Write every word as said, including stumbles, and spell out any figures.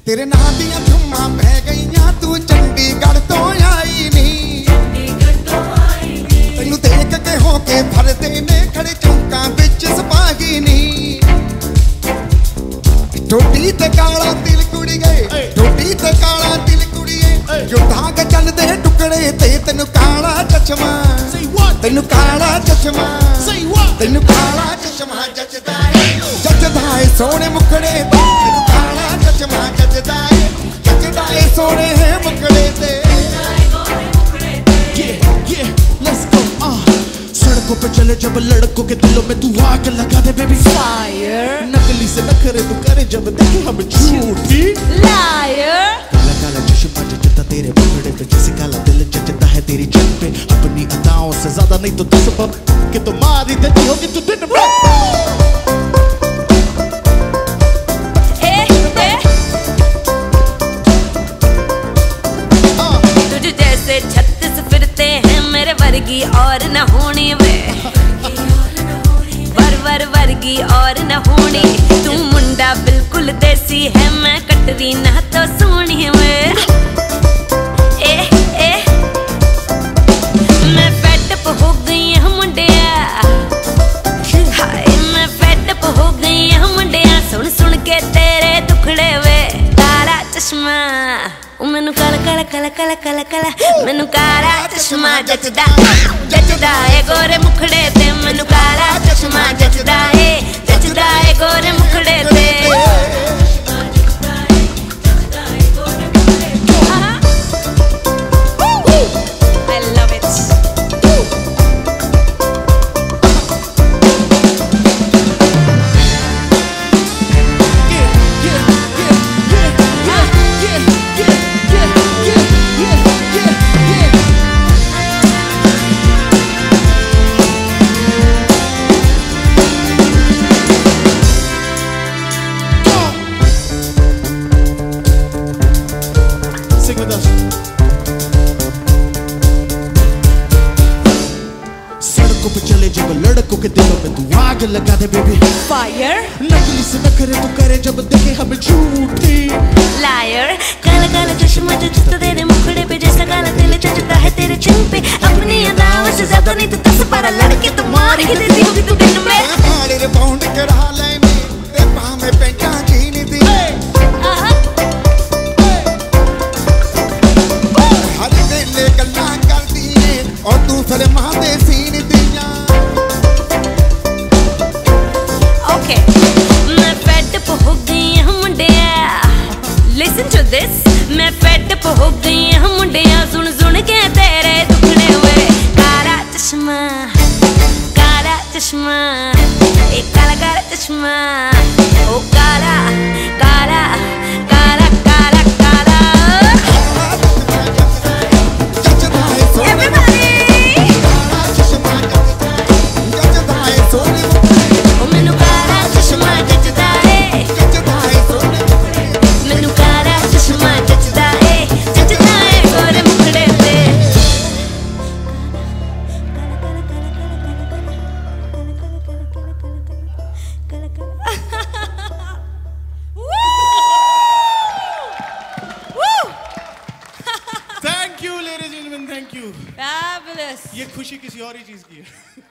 तेरे नां दियां धुम्मां पै गईयां, तू चंडीगढ़ तो आई नी। तेनू देख के होके भरदे ने खड़े चौंकां विच सिपाही नी। ठोडी ते काला तिल कुड़िए, ठोडी ते काला तिल कुड़िए, जो धाग चलदे टुकड़े ते तेनू काला चश्मा, तेनू काला चश्मा, तेनू काला चश्मा जचदा है, जचदा है सोने मुखड़े ते, तेनू काला चश्मा जचदा है, जचदा है सोने है मुखड़े ते। Yeah, yeah, let's go. uh. सड़कों पे चले जब लड़कों के दिलों में तू आग लगा दे बेबी फायर। नकली से नखरे तू करे जब देखे हम झूठी लायर। काला काला चश्मा जचता तेरे मुखड़े पे, जैसे काला दिल जचता है तेरी जन पे। अपनी अदाओं से ज्यादा नहीं तो दस बार कि तो मार ही देती होगी तू दिन में। तुझे जैसे छत्तीस फिरते हैं मेरे वर्गी और न होनी वे, वर वर वर्गी और न होनी। तू मुंडा बिल्कुल देसी है, मैं कटरी ना तो सोनी वे। ए ए मैं फेडअप हो गई हूँ मुंडिया, हाय मैं फेडअप हो गई हूँ मुंडिया। सुन सुन के तेरे दुखड़े वे, काला चश्मा मैनू काला काला काला काला काला काला, मैनू काला चश्मा जचदा जचदा है गोरे मुखड़े ते। मैनू काला चश्मा जचदा है, जचदा है गोरे मुखड़े ते। I love it. सड़कों पे चले जब लड़कों के दिलों में तू आग लगा दे बेबी फायर। नकली से नखरे तू करे जब देखे हम झूठी लायर। काला काला चश्मा जचता तेरे मुखड़े पे, जैसा काला तिल जचता है तेरे चिन पे। अपनी अदाओं से ज्यादा नहीं तो दस बारह लड़के तो मार ही देती होगी तू दिन में। हाड़े रे बाउंड करा लेने ते पावे पेंटा जीनी दी, हर वेले गल्लां करदी है और तू फिर मां दे सीन दियां। ओके मैं फेडअप हो गई हूँ मुंडिया, लिसन टू दिस। मैं फेडअप हो गई हूँ मुंडिया, सुन सुन के तेरे दुखड़े हुए। काला चश्मा काला चश्मा, एक काला काला चश्मा, ओ काला काला काला काला काला। जचदा है सोने Everybody! चश्मा जचदा है सोने ओ मैनू काला चश्मा जचदा है, जचदा है सोने। मैनू काला चश्मा जचदा है, जचदा है गोरे मुखड़े ते। Thank you ladies and gentleman, thank you. Fabulous. ये खुशी किसी और ही चीज की है।